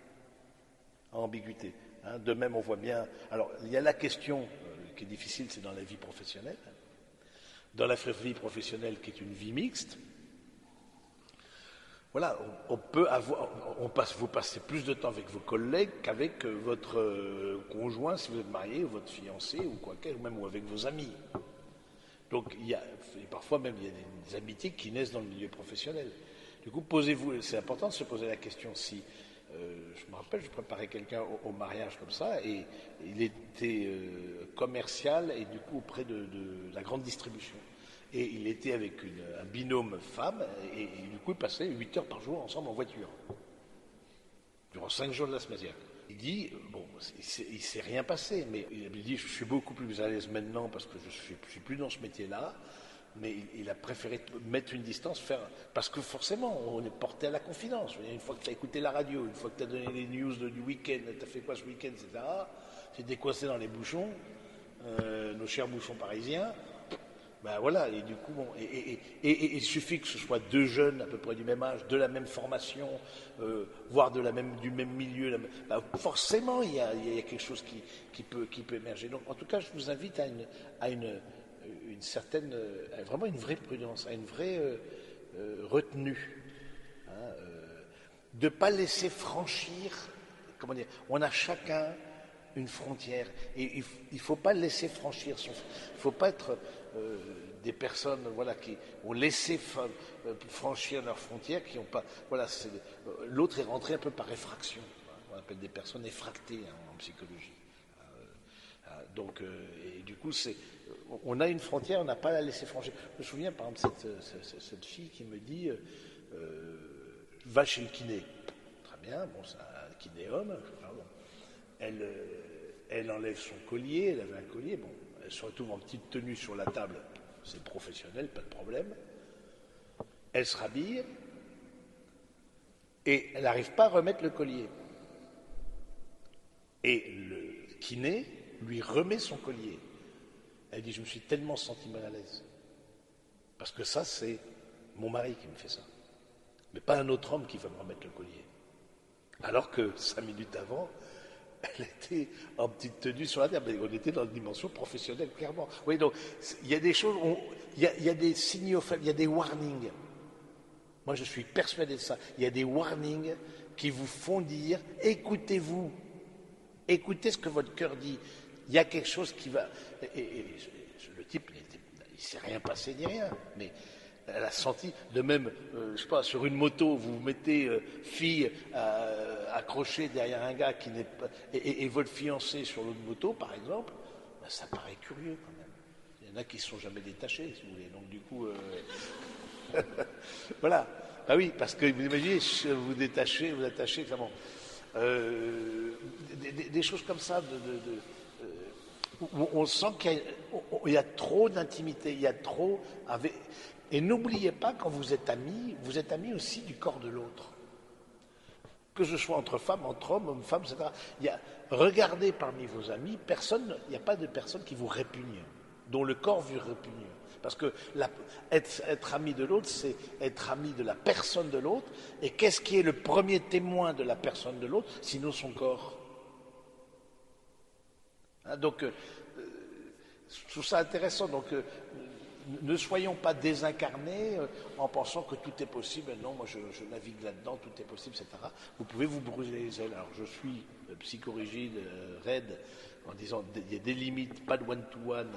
Hein. De même, on voit bien. Alors, il y a la question qui est difficile, c'est dans la vie professionnelle. Dans la vie professionnelle, qui est une vie mixte, voilà, vous passez plus de temps avec vos collègues qu'avec votre conjoint, si vous êtes marié, ou votre fiancé, ou quoi que, ou même avec vos amis. Donc, parfois même, il y a des amitiés qui naissent dans le milieu professionnel. Du coup, c'est important de se poser la question si, je me rappelle, je préparais quelqu'un au mariage comme ça, et il était commercial, et du coup auprès de la grande distribution. Et il était avec un binôme femme, et du coup, ils passaient 8 heures par jour ensemble en voiture, durant 5 jours de la semaine. Il dit, bon, il ne s'est rien passé, mais il dit, je suis beaucoup plus à l'aise maintenant parce que je ne suis plus dans ce métier-là, mais il a préféré mettre une distance, parce que forcément, on est porté à la confidence. Une fois que tu as écouté la radio, une fois que tu as donné les news du week-end, tu as fait quoi ce week-end, etc., tu es décoincé dans les bouchons, nos chers bouchons parisiens. Ben voilà, et du coup, bon, et il suffit que ce soit deux jeunes à peu près du même âge, de la même formation, voire du même milieu, ben forcément il y a quelque chose qui peut émerger. Donc en tout cas, je vous invite à une certaine, vraiment une vraie prudence, à une vraie retenue, hein, de ne pas laisser franchir, comment dire, on a chacun une frontière, et il ne faut pas laisser franchir il ne faut pas être des personnes, voilà, qui ont laissé franchir leurs frontières, qui n'ont pas, voilà, l'autre est rentré un peu par effraction, on appelle des personnes effractées, hein, en psychologie. Donc, et du coup, on a une frontière, on n'a pas à la laisser franchir. Je me souviens, par exemple, cette fille qui me dit, va chez le kiné. Très bien, bon, c'est un kiné-homme, elle enlève son collier, elle avait un collier, bon, elle se retrouve en petite tenue sur la table, c'est professionnel, pas de problème. Elle se rhabille et elle n'arrive pas à remettre le collier. Et le kiné lui remet son collier. Elle dit, je me suis tellement senti mal à l'aise. Parce que ça, c'est mon mari qui me fait ça. Mais pas un autre homme qui va me remettre le collier. Alors que 5 minutes avant, elle était en petite tenue sur la terre, mais on était dans une dimension professionnelle, clairement. Oui, donc il y a des choses, il y a des signaux faibles, il y a des warnings. Moi, je suis persuadé de ça. Il y a des warnings qui vous font dire, écoutez-vous, écoutez ce que votre cœur dit. Il y a quelque chose qui va... Le type, il ne s'est rien passé ni rien, mais elle a senti, de même, je sais pas, sur une moto, vous vous mettez fille accrochée derrière un gars qui n'est pas... Et votre fiancé sur l'autre moto, par exemple, ben, ça paraît curieux quand même. Il y en a qui ne sont jamais détachés, si vous voulez. Donc du coup... voilà. Ah oui, parce que vous imaginez, vous attachez, comment des choses comme ça, où on sent qu'il y a trop d'intimité, il y a trop... Et n'oubliez pas, quand vous êtes amis aussi du corps de l'autre. Que ce soit entre femmes, entre hommes, hommes-femmes, etc. Regardez parmi vos amis, il n'y a pas de personne qui vous répugne, dont le corps vous répugne. Parce que être ami de l'autre, c'est être ami de la personne de l'autre. Et qu'est-ce qui est le premier témoin de la personne de l'autre, sinon son corps? Hein, donc, je trouve ça intéressant. Donc, ne soyons pas désincarnés en pensant que tout est possible. Non, moi je navigue là-dedans, tout est possible, etc. Vous pouvez vous brûler les ailes. Alors, je suis psychorigide, raide, en disant il y a des limites, pas de one-to-one.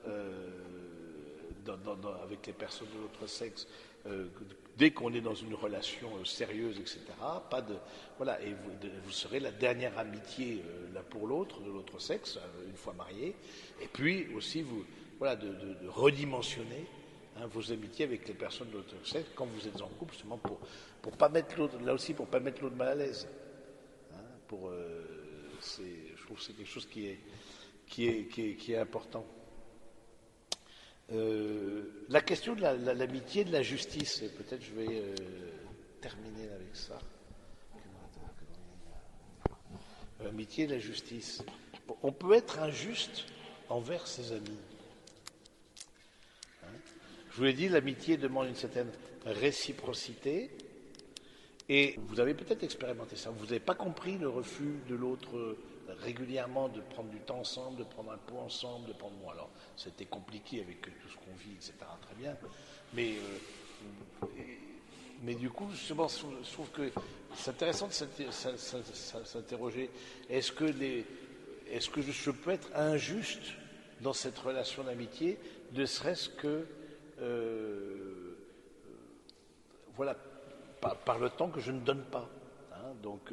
Avec les personnes de l'autre sexe, dès qu'on est dans une relation sérieuse, etc. Voilà, et vous serez la dernière amitié l'un pour l'autre de l'autre sexe, une fois mariés. Et puis aussi, de redimensionner vos amitiés avec les personnes de l'autre sexe quand vous êtes en couple, justement pour pas mettre l'autre, là aussi, pour pas mettre l'autre mal à l'aise. Je trouve que c'est quelque chose qui est important. La question de l'amitié, de la justice, et peut-être je vais terminer avec ça. L'amitié et la justice. On peut être injuste envers ses amis. Je vous l'ai dit, l'amitié demande une certaine réciprocité, et vous avez peut-être expérimenté ça. Vous n'avez pas compris le refus de l'autre régulièrement de prendre du temps ensemble, de prendre un pot ensemble, de prendre... Bon, alors, c'était compliqué avec tout ce qu'on vit, etc. Très bien. Mais du coup, justement, je trouve que c'est intéressant de s'interroger. Est-ce que je peux être injuste dans cette relation d'amitié, ne serait-ce que... voilà, par le temps que je ne donne pas. Hein, donc...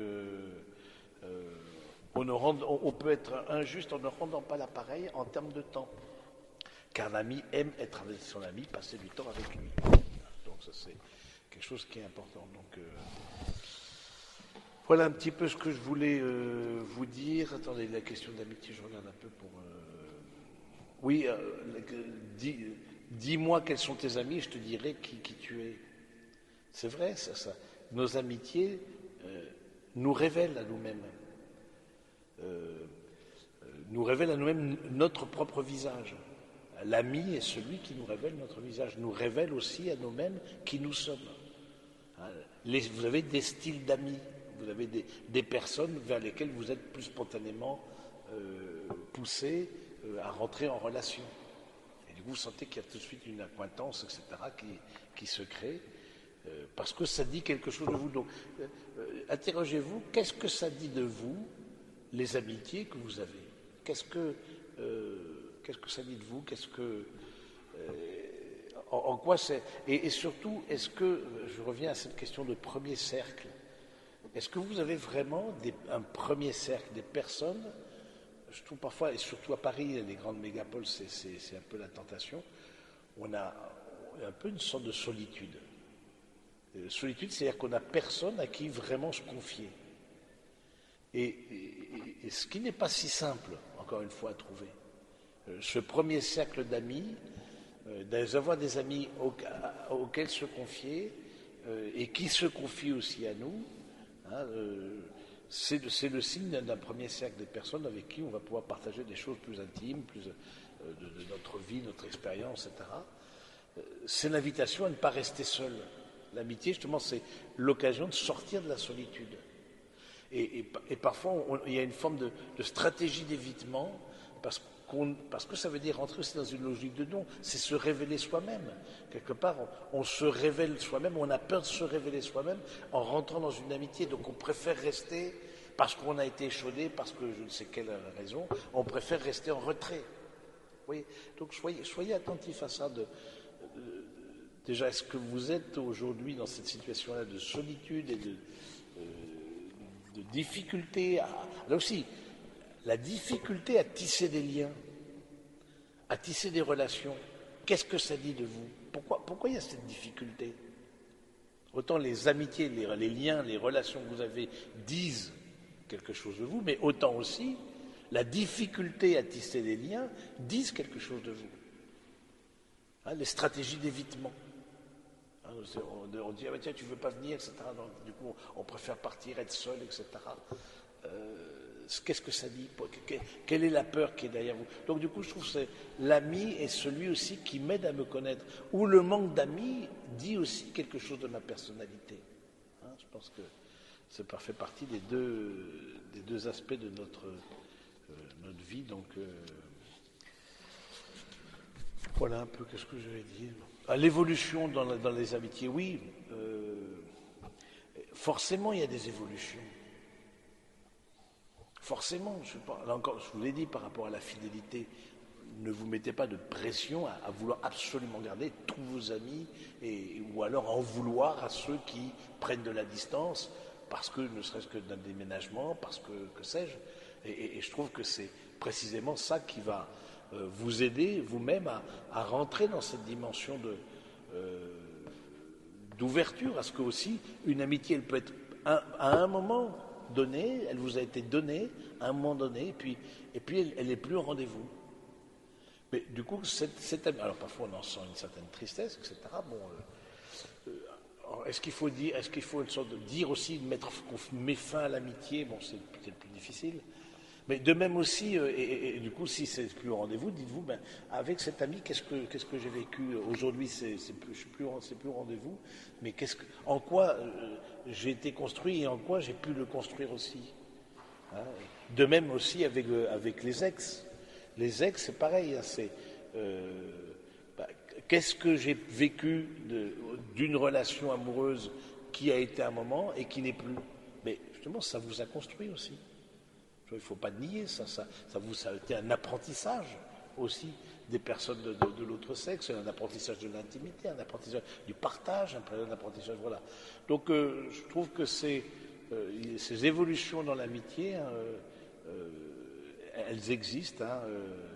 on peut être injuste en ne rendant pas l'appareil en termes de temps. Car l'ami aime être avec son ami, passer du temps avec lui. Donc ça c'est quelque chose qui est important. Donc voilà un petit peu ce que je voulais vous dire. Attendez, la question d'amitié, je regarde un peu pour... Oui, dis-moi quels sont tes amis, je te dirai qui tu es. C'est vrai, ça. Nos amitiés nous révèlent à nous-mêmes. Nous révèle à nous-mêmes notre propre visage. L'ami est celui qui nous révèle notre visage, nous révèle aussi à nous-mêmes qui nous sommes. Vous avez des styles d'amis, vous avez des personnes vers lesquelles vous êtes plus spontanément poussés à rentrer en relation. Et du coup, vous sentez qu'il y a tout de suite une accointance, etc., qui se crée, parce que ça dit quelque chose de vous. Donc, interrogez-vous, qu'est-ce que ça dit de vous, les amitiés que vous avez? Qu'est-ce que ça dit de vous? En quoi c'est... Et surtout, est-ce que, je reviens à cette question de premier cercle, est-ce que vous avez vraiment un premier cercle, des personnes, je trouve parfois, et surtout à Paris, les grandes mégapoles, c'est un peu la tentation, on a un peu une sorte de solitude. Solitude, c'est-à-dire qu'on n'a personne à qui vraiment se confier. Et ce qui n'est pas si simple, encore une fois, à trouver. Ce premier cercle d'amis, d'avoir des amis auxquels se confier et qui se confient aussi à nous, hein, c'est le signe d'un premier cercle de personnes avec qui on va pouvoir partager des choses plus intimes, plus de notre vie, notre expérience, etc. C'est l'invitation à ne pas rester seul. L'amitié, justement, c'est l'occasion de sortir de la solitude. Et parfois, il y a une forme de stratégie d'évitement, parce que ça veut dire rentrer aussi dans une logique de don, c'est se révéler soi-même. Quelque part, on se révèle soi-même, on a peur de se révéler soi-même en rentrant dans une amitié, donc on préfère rester, parce qu'on a été échaudé, parce que je ne sais quelle raison, on préfère rester en retrait. Vous voyez, donc soyez attentifs à ça. Déjà, est-ce que vous êtes aujourd'hui dans cette situation-là de solitude et de difficulté là aussi, la difficulté à tisser des liens, à tisser des relations, qu'est-ce que ça dit de vous? Pourquoi il y a cette difficulté? Autant les amitiés, les liens, les relations que vous avez disent quelque chose de vous, mais autant aussi la difficulté à tisser des liens disent quelque chose de vous. Hein, les stratégies d'évitement. Hein, on dit, ah ben tiens, tu ne veux pas venir, etc. Donc, du coup, on préfère partir, être seul, etc. Qu'est-ce que ça dit? Quelle est la peur qui est derrière vous? Donc du coup, je trouve que l'ami est celui aussi qui m'aide à me connaître. Ou le manque d'amis dit aussi quelque chose de ma personnalité. Hein, je pense que ça fait partie des deux aspects de notre vie. Donc voilà un peu qu'est-ce que je vais dire. L'évolution dans les amitiés, oui. Forcément, il y a des évolutions. Forcément, là encore, je vous l'ai dit par rapport à la fidélité, ne vous mettez pas de pression à vouloir absolument garder tous vos amis ou alors en vouloir à ceux qui prennent de la distance parce que ne serait-ce que d'un déménagement, parce que sais-je. Et je trouve que c'est précisément ça qui va vous aider vous-même à rentrer dans cette dimension d'ouverture, à ce que aussi une amitié, elle peut être à un moment donnée, elle vous a été donnée à un moment donné, et puis elle n'est plus au rendez-vous. Mais du coup, alors parfois on en sent une certaine tristesse, etc. Bon, est-ce qu'il faut une sorte de dire aussi, qu'on met fin à l'amitié? Bon, c'est peut-être plus difficile. Mais de même aussi, et du coup, si c'est plus au rendez-vous, dites-vous, ben, avec cet ami, qu'est-ce que j'ai vécu aujourd'hui? C'est plus au rendez-vous, mais en quoi j'ai été construit et en quoi j'ai pu le construire aussi. Hein, de même aussi avec les ex. Les ex, c'est pareil. Hein, qu'est-ce que j'ai vécu d'une relation amoureuse qui a été un moment et qui n'est plus? Mais justement, ça vous a construit aussi. Il ne faut pas nier, ça a été un apprentissage aussi des personnes de l'autre sexe, un apprentissage de l'intimité, un apprentissage du partage, un apprentissage, voilà. Donc je trouve que ces évolutions dans l'amitié, hein, elles existent, hein,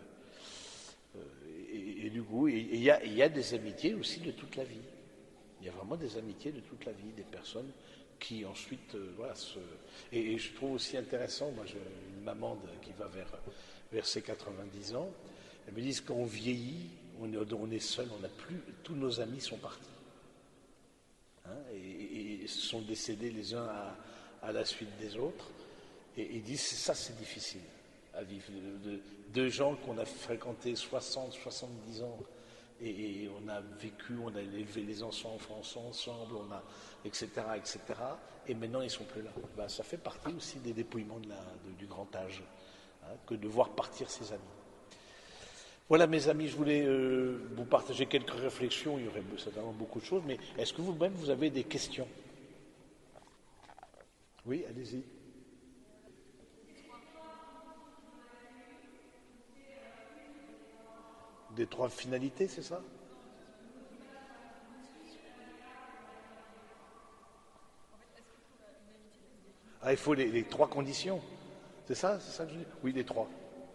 et du coup, il y a des amitiés aussi de toute la vie. Il y a vraiment des amitiés de toute la vie, des personnes qui ensuite, voilà, et je trouve aussi intéressant, moi j'ai une maman qui va vers ses 90 ans, elle me dit qu'on vieillit, on est seul, on n'a plus, tous nos amis sont partis. Hein, et sont décédés les uns à la suite des autres, et ils disent ça c'est difficile à vivre, de gens qu'on a fréquentés 60, 70 ans, et on a vécu, on a élevé les enfants ensemble, etc., etc. Et maintenant, ils ne sont plus là. Ben, ça fait partie aussi des dépouillements du grand âge, hein, que de voir partir ses amis. Voilà, mes amis, je voulais vous partager quelques réflexions. Il y aurait certainement beaucoup de choses, mais est-ce que vous-même, vous avez des questions? Oui, allez-y. Des 3 finalités, c'est ça? Ah, il faut les 3 conditions. C'est ça que je dis? Oui, les 3.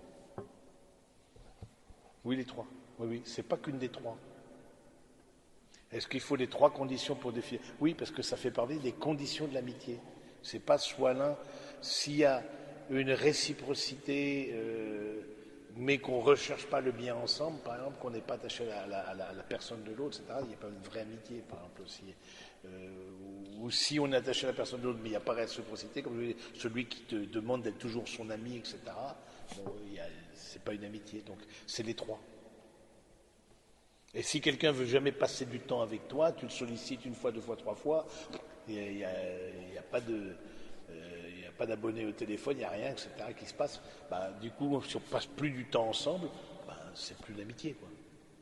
Oui, les 3. Oui, c'est pas qu'une des 3. Est-ce qu'il faut les 3 conditions pour définir? Oui, parce que ça fait partie des conditions de l'amitié. C'est pas soit l'un, s'il y a une réciprocité, mais qu'on ne recherche pas le bien ensemble, par exemple, qu'on n'est pas attaché à la personne de l'autre, etc., il n'y a pas une vraie amitié, par exemple, aussi. Ou si on est attaché à la personne de l'autre, mais il n'y a pas de réciprocité, comme je dis, celui qui te demande d'être toujours son ami, etc., bon, c'est pas une amitié. Donc, c'est les 3. Et si quelqu'un veut jamais passer du temps avec toi, tu le sollicites 1 fois, 2 fois, 3 fois, il n'y a pas de... a pas d'abonné au téléphone, il n'y a rien, etc., qui se passe. Bah, du coup, si on passe plus du temps ensemble, bah, c'est plus l'amitié, quoi.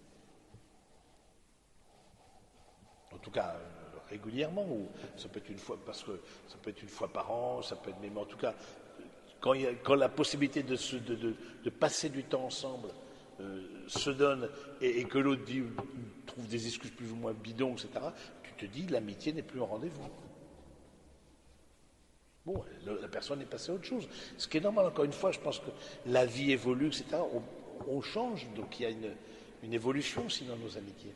En tout cas, régulièrement, ou ça peut être une fois, parce que ça peut être une fois par an, ça peut être même en tout cas, quand la possibilité de passer du temps ensemble se donne et que l'autre trouve des excuses plus ou moins bidons, etc., tu te dis l'amitié n'est plus en rendez-vous. Bon, la personne est passée à autre chose. Ce qui est normal, encore une fois, je pense que la vie évolue, etc. On change, donc il y a une évolution aussi dans nos amitiés.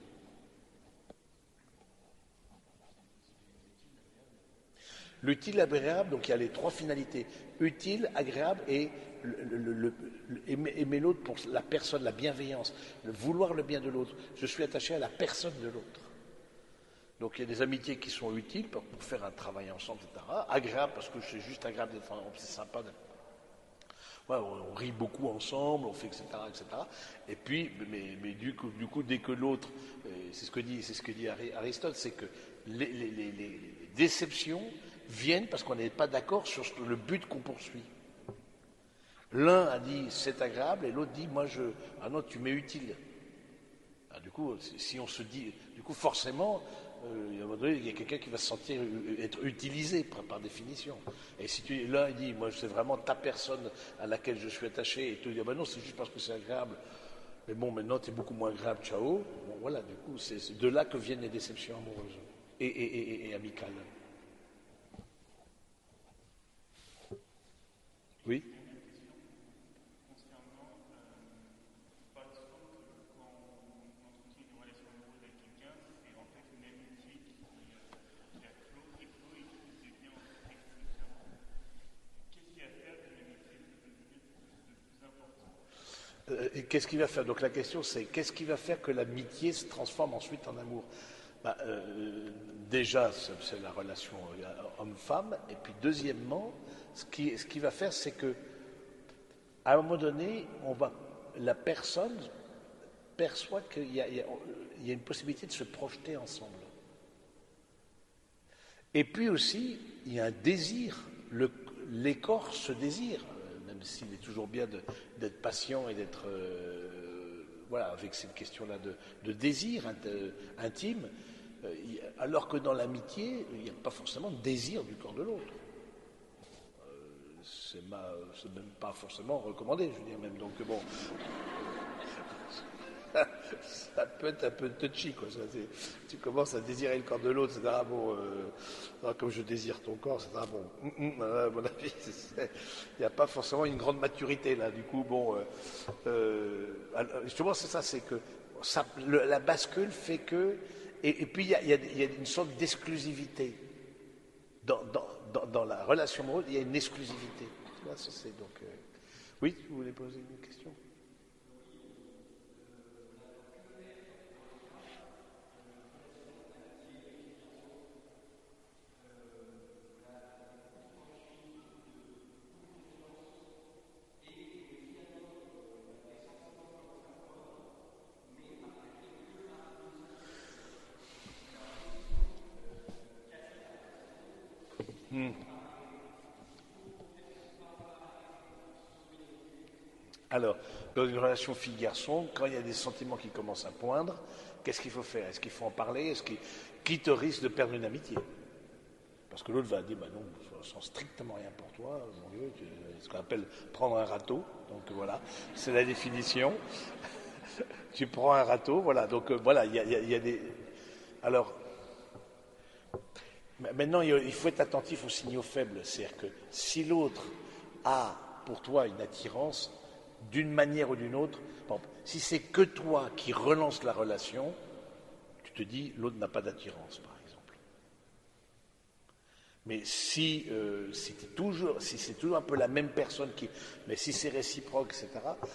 L'utile, l'agréable, donc il y a les trois finalités. Utile, agréable et aimer l'autre pour la personne, la bienveillance, vouloir le bien de l'autre. Je suis attaché à la personne de l'autre. Donc il y a des amitiés qui sont utiles pour faire un travail ensemble, etc. Agréable parce que c'est juste agréable d'être ensemble, c'est sympa. Ouais, on rit beaucoup ensemble, on fait etc. etc. Et puis, mais du coup, dès que l'autre, c'est ce que dit Aristote, c'est que les déceptions viennent parce qu'on n'est pas d'accord sur le but qu'on poursuit. L'un a dit c'est agréable et l'autre dit moi ah non tu m'es utile. Ah, du coup, si on se dit, du coup forcément, à un moment donné, il y a quelqu'un qui va se sentir être utilisé par définition. Et si l'un dit moi c'est vraiment ta personne à laquelle je suis attaché et tu dis ah ben non c'est juste parce que c'est agréable. Mais bon maintenant tu es beaucoup moins agréable, ciao. Bon voilà, du coup c'est de là que viennent les déceptions amoureuses et amicales. Oui. Qu'est-ce qui va faire? Donc la question c'est qu'est-ce qui va faire que l'amitié se transforme ensuite en amour? Bah, déjà, c'est la relation homme-femme. Et puis deuxièmement, ce qui va faire, c'est que à un moment donné, la personne perçoit qu'il y a une possibilité de se projeter ensemble. Et puis aussi, il y a un désir, les corps se désirent, même s'il est toujours bien d'être patient et d'être voilà, avec cette question-là de désir intime, alors que dans l'amitié, il n'y a pas forcément de désir du corps de l'autre. C'est même pas forcément recommandé, je veux dire même. Donc bon, ça peut être un peu touchy, quoi. Tu commences à désirer le corps de l'autre, etc. Bon, comme je désire ton corps, etc. Bon, à mon avis, il n'y a pas forcément une grande maturité là. Du coup, bon, justement, c'est ça, c'est que la bascule fait que, et puis il y a une sorte d'exclusivité dans la relation amoureuse. Il y a une exclusivité. Tu vois, ça, c'est donc. Oui, vous voulez poser une question? Alors, dans une relation fille-garçon, quand il y a des sentiments qui commencent à poindre, qu'est-ce qu'il faut faire? Est-ce qu'il faut en parler? Qui te risque de perdre une amitié? Parce que l'autre va dire, bah non, ça sent strictement rien pour toi, mon Dieu, ce qu'on appelle prendre un râteau. Donc voilà, c'est la définition. Tu prends un râteau, voilà. Donc voilà, il y a des. Alors, maintenant, il faut être attentif aux signaux faibles. C'est-à-dire que si l'autre a pour toi une attirance, d'une manière ou d'une autre, bon, si c'est que toi qui relance la relation, tu te dis l'autre n'a pas d'attirance, par exemple. Mais si c'est toujours un peu la même personne mais si c'est réciproque, etc.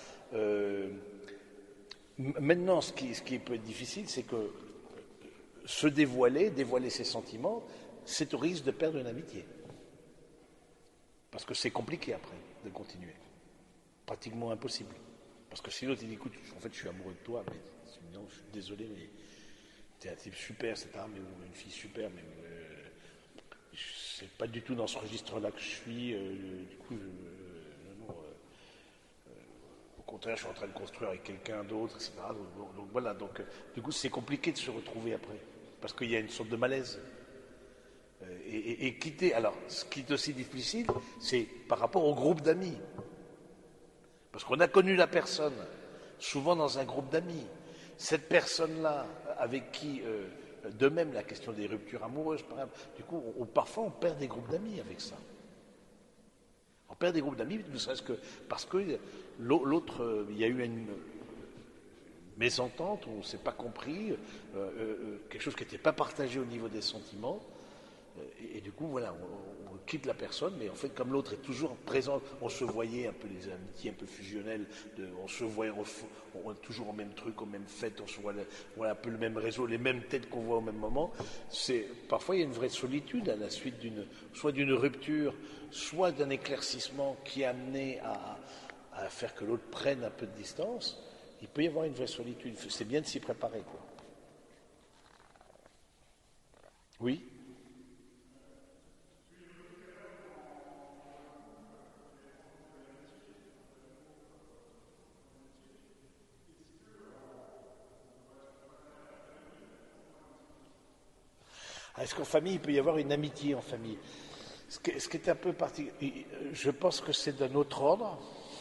Maintenant, ce qui peut être difficile, c'est que se dévoiler ses sentiments, c'est au risque de perdre une amitié. Parce que c'est compliqué après de continuer. Pratiquement impossible. Parce que si l'autre il dit écoute, en fait je suis amoureux de toi, mais non, je suis désolé, mais t'es un type super, etc. Mais une fille super, mais c'est pas du tout dans ce registre-là que je suis. Du coup, non, au contraire, je suis en train de construire avec quelqu'un d'autre, etc. Donc voilà. Donc, du coup, c'est compliqué de se retrouver après, parce qu'il y a une sorte de malaise. Et quitter. Alors, ce qui est aussi difficile, c'est par rapport au groupe d'amis, parce qu'on a connu la personne, souvent dans un groupe d'amis. Cette personne-là, avec qui, de même, la question des ruptures amoureuses, par exemple, du coup, parfois on perd des groupes d'amis avec ça. On perd des groupes d'amis, ne serait-ce que parce que l'autre, il y a eu une mésentente, on ne s'est pas compris, quelque chose qui n'était pas partagé au niveau des sentiments. Et du coup, voilà, on quitte la personne, mais en fait, comme l'autre est toujours présent, on se voyait un peu des amitiés un peu fusionnelles, on se voyait, on est toujours au même truc, aux mêmes fêtes, on se voit un peu le même réseau, les mêmes têtes qu'on voit au même moment. Parfois, il y a une vraie solitude à la suite soit d'une rupture, soit d'un éclaircissement qui est amené à faire que l'autre prenne un peu de distance. Il peut y avoir une vraie solitude. C'est bien de s'y préparer, quoi. Oui. Est-ce qu'en famille, il peut y avoir une amitié en famille? Ce qui est un peu particulier, je pense que c'est d'un autre ordre,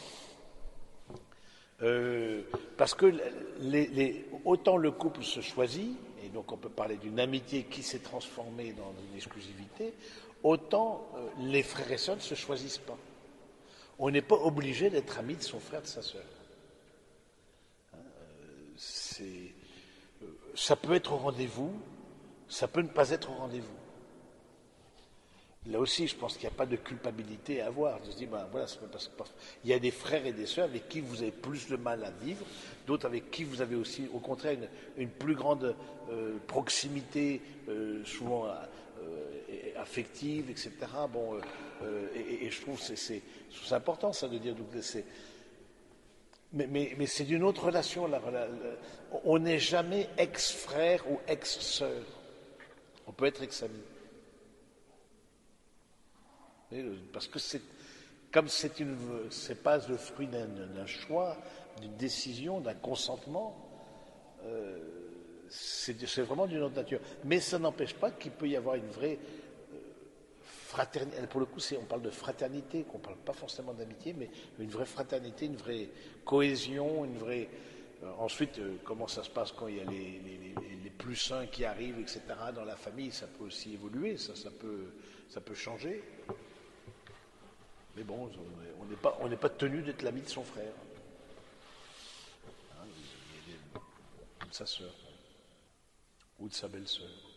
parce que autant le couple se choisit, et donc on peut parler d'une amitié qui s'est transformée dans une exclusivité, autant les frères et sœurs ne se choisissent pas. On n'est pas obligé d'être ami de son frère, de sa sœur. Ça peut être au rendez-vous, ça peut ne pas être au rendez-vous. Là aussi, je pense qu'il n'y a pas de culpabilité à avoir. De se dire, ben voilà, parce qu'il y a des frères et des sœurs avec qui vous avez plus de mal à vivre, d'autres avec qui vous avez aussi, au contraire, une plus grande proximité, souvent affective, etc. Bon, et je trouve que c'est important, ça, de dire. Donc, mais c'est d'une autre relation. On n'est jamais ex-frère ou ex-sœur. On peut être ex-ami. Parce que comme c'est pas le fruit d'un choix, d'une décision, d'un consentement, c'est vraiment d'une autre nature. Mais ça n'empêche pas qu'il peut y avoir une vraie fraternité. Pour le coup, on parle de fraternité, qu'on ne parle pas forcément d'amitié, mais une vraie fraternité, une vraie cohésion, une vraie. Ensuite, comment ça se passe quand il y a les plus sains qui arrivent, etc. Dans la famille, ça peut aussi évoluer, ça peut changer. Mais bon, on n'est pas tenu d'être l'ami de son frère. Hein, de sa sœur. Ou de sa belle-sœur.